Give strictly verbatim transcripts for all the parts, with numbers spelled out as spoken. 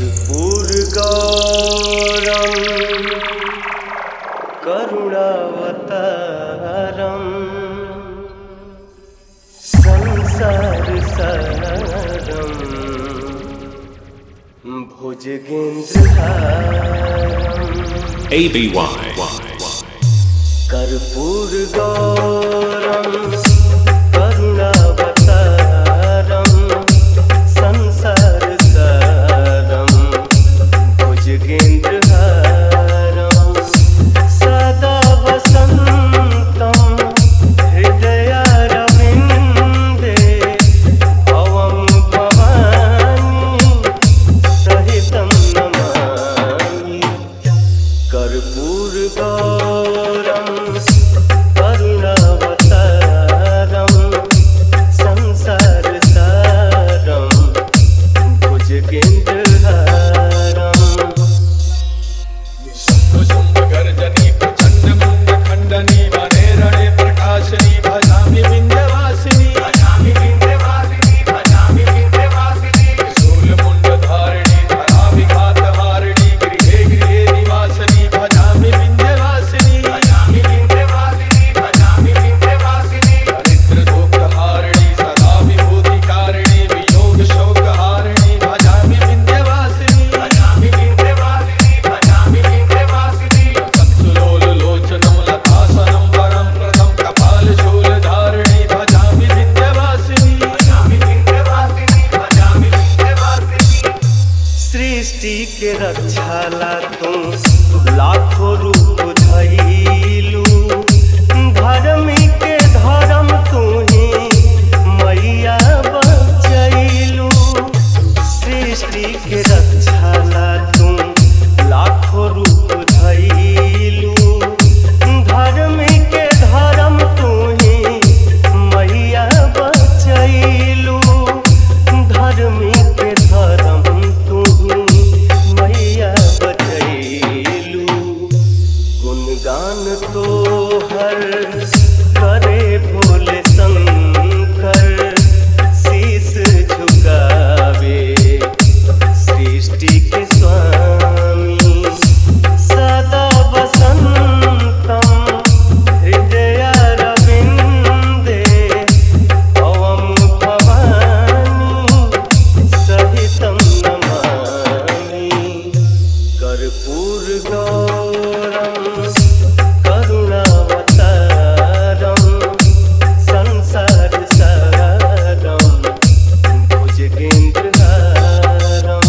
कर्पूरगौरं करुणावतारं संसारसारं भुजगेन्द्रहारम् A B Y कर्पूरगौरं करुणावतारं संसारसारं भुजगेन्द्रहारं सदा वसन्तं हृदयारविन्दे भवं भवानी सहितं नमामि। कर्पूरगौरं करुणावतारं संसारसारं भुजगेन्द्रहारम् गर्जनी प्रचंड मुंड खंडनी वने रणे प्रकाशनी भजामि विंध्यवासिनी भजामि विंध्यवासिनी भजामि विंध्यवासिनी शूल मुंड धारिणी धरा विघात हारिणी गृहे गृहे निवासिनी भजामि विंध्यवासिनी भजामि विंध्यवासिनी भजामि विंध्यवासिनी दरिद्र दुःख हारिणी सदा विभूतिकारिणी वियोग शोक हारिणी भजामि विंध्यवासिनी भजामि विंध्यवासिनी भजामि विंध्यवासिनी सुलोल लोचनं लतासनं वरं प्रदं कपालशूलधारिणी भजामि विंध्यवासिनी भजामि विंध्यवासिनी भजामि विंध्यवासिनी। सृष्टि के रक्षाला तू लाखों रूप धइलू, धर्मी के धर्म तू ही मैया बचैलू। सृष्टि के रक्षाला तू लाखों रूप धइलू, धर्मी के धर्म तू ही मैया बचैलू। धर्मी के धर्म तू ही मैया बचैलू। गुणगान तो हर करे भोले शंकर, शीश झुकावे सृष्टि के स्वामी। सदा वसन्तं हृदयारविन्दे भवं भवानी सहितं नमामि। कर्पूरगौरं करुणावतारं संसारसारं भुजगेन्द्रहारम्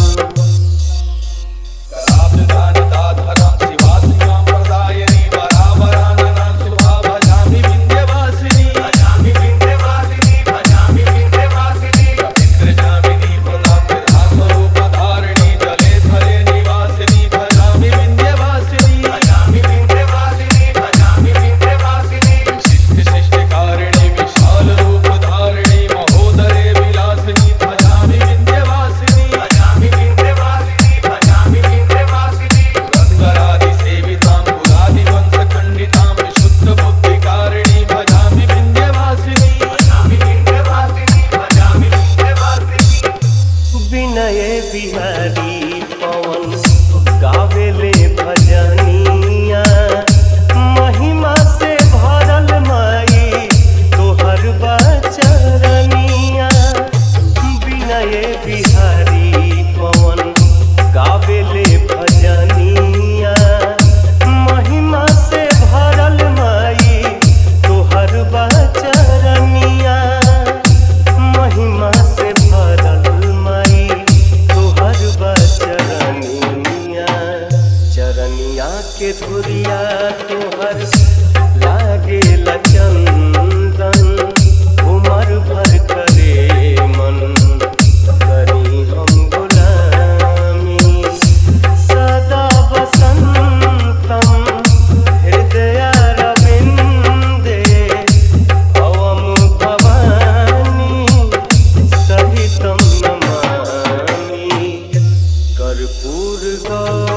कराब्जदानदाधरां शिवासिकां प्रदायिनी वरावराननां शुभा भजामि विंध्यवासिनी भजामि विंध्यवासिनी भजामि विंध्यवासिनी रविन्द्रजामिनी प्रदाप्तिर्हासरूपधारिणी जले थले निवासिनी भजामि विंध्यवासिनी भजामि विंध्यवासिनी भजामि विंध्यवासिनी विशिष्ट शिष्टकारिणी विशाल रूपधारिणी महोदरे विलासिनी भजामि विंध्यवासिनी भजामि विंध्यवासिनी भजामि विंध्यवासिनी पुरन्दरादि सेवितां पुरादिवंश खण्डितां विशुद्ध बुद्धिकारिणी भजामि विंध्यवासिनी भजामि विंध्यवासिनी भजामि विंध्यवासिनी। विनय बिहारी पवन गावेले भजनिया, महिमा से भरल माई तोहर बचरनिया। विनय बिहारी पवन गावेले भजनिया, महिमा से भरल माई तोहर बचरनिया। महिमा से भरल माई तोहर बचरनिया। चरनिया के धुरिया तोहर लागेला चंदन, उमर भर करे मन करी हम गुलामी। सदा वसन्तं हृदयारविन्दे भवं भवानी सहितं नमामि। कर्पूरगौरं